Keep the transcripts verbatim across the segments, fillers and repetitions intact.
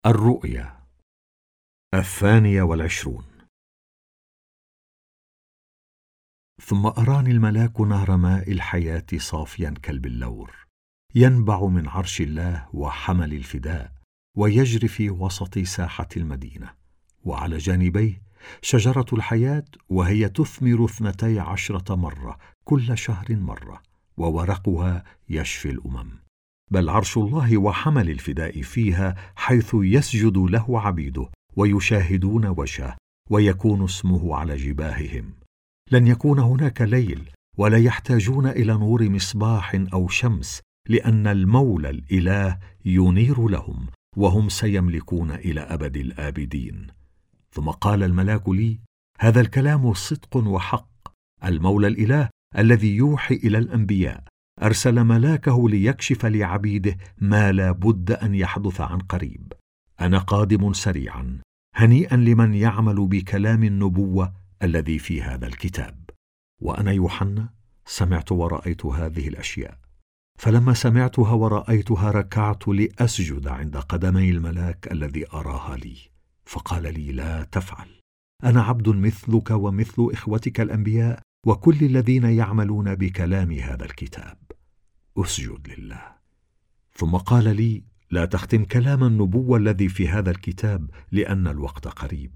الرؤيا الثانية والعشرون. ثم أراني الملاك نهر ماء الحياة صافيا كالبلور ينبع من عرش الله وحمل الفداء، ويجري في وسط ساحة المدينة، وعلى جانبيه شجرة الحياة، وهي تثمر اثنتي عشرة مرة كل شهر مرة، وورقها يشفي الأمم. بل عرش الله وحمل الفداء فيها، حيث يسجد له عبيده ويشاهدون وجهه، ويكون اسمه على جباههم. لن يكون هناك ليل، ولا يحتاجون إلى نور مصباح أو شمس، لأن المولى الإله ينير لهم، وهم سيملكون إلى أبد الآبدين. ثم قال الملاك لي: هذا الكلام صدق وحق. المولى الإله الذي يوحي إلى الأنبياء أرسل ملاكه ليكشف لعبيده ما لا بد أن يحدث عن قريب. أنا قادم سريعا، هنيئا لمن يعمل بكلام النبوة الذي في هذا الكتاب. وأنا يوحنا سمعت ورأيت هذه الأشياء، فلما سمعتها ورأيتها ركعت لأسجد عند قدمي الملاك الذي أراها لي، فقال لي: لا تفعل، أنا عبد مثلك ومثل إخوتك الأنبياء وكل الذين يعملون بكلام هذا الكتاب، أسجد لله. ثم قال لي: لا تختم كلام النبوة الذي في هذا الكتاب، لأن الوقت قريب،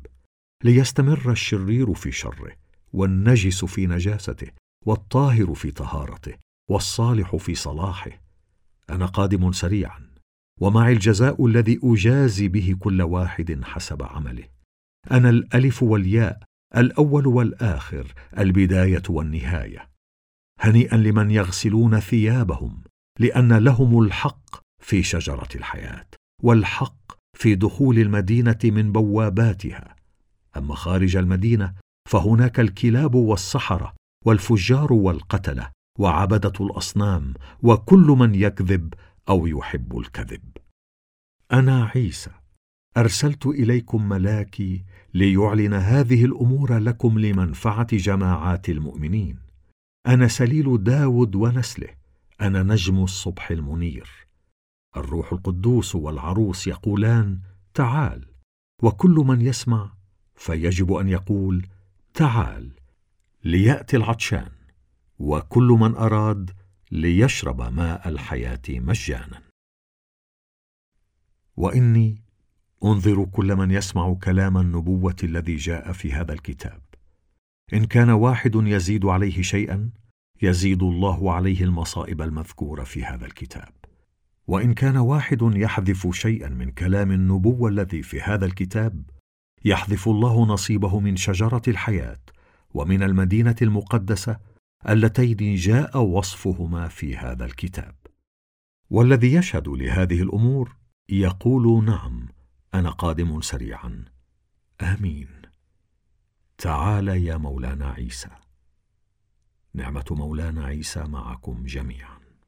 ليستمر الشرير في شره، والنجس في نجاسته، والطاهر في طهارته، والصالح في صلاحه. أنا قادم سريعا، ومعي الجزاء الذي أجازي به كل واحد حسب عمله. أنا الألف والياء، الأول والآخر، البداية والنهاية. هنيئا لمن يغسلون ثيابهم، لأن لهم الحق في شجرة الحياة، والحق في دخول المدينة من بواباتها. أما خارج المدينة فهناك الكلاب والسحرة والفجار والقتلة وعبدة الأصنام وكل من يكذب أو يحب الكذب. أنا عيسى أرسلت إليكم ملاكي ليعلن هذه الأمور لكم لمنفعة جماعات المؤمنين. أنا سليل داود ونسله، أنا نجم الصبح المنير. الروح القدوس والعروس يقولان: تعال. وكل من يسمع فيجب أن يقول: تعال. ليأتي العطشان، وكل من أراد ليشرب ماء الحياة مجانا. وإني أنذر كل من يسمع كلام النبوة الذي جاء في هذا الكتاب. إن كان واحد يزيد عليه شيئا، يزيد الله عليه المصائب المذكورة في هذا الكتاب. وإن كان واحد يحذف شيئا من كلام النبوة الذي في هذا الكتاب، يحذف الله نصيبه من شجرة الحياة ومن المدينة المقدسة اللتين جاء وصفهما في هذا الكتاب. والذي يشهد لهذه الأمور يقول: نعم، أنا قادم سريعا. آمين. تعال يا مولانا عيسى. نعمة مولانا عيسى معكم جميعا.